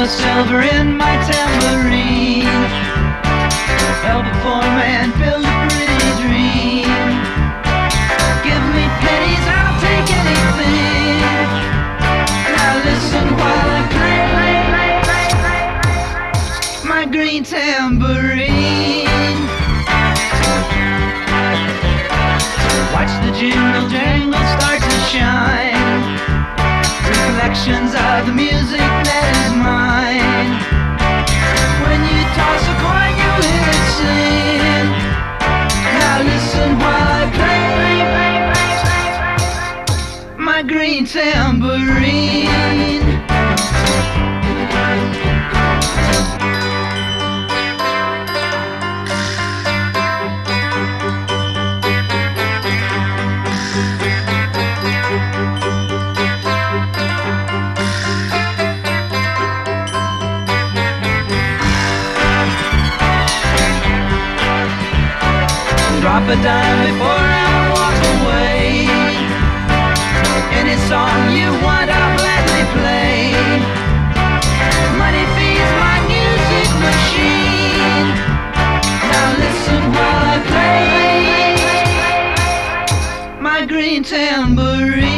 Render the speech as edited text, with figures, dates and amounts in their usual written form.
the silver in my tambourine. Help a poor man build a pretty dream. Give me pennies, I'll take anything. Now listen while I play my green tambourine. Watch the jingle jangle start to shine. Reflections of the music that is mine. When you toss a coin, you hear it sing. Now listen while I play my green tambourine. Drop a dime before I walk away. Any song you want, I'll gladly play. Money feeds my music machine. Now listen while I play my green tambourine.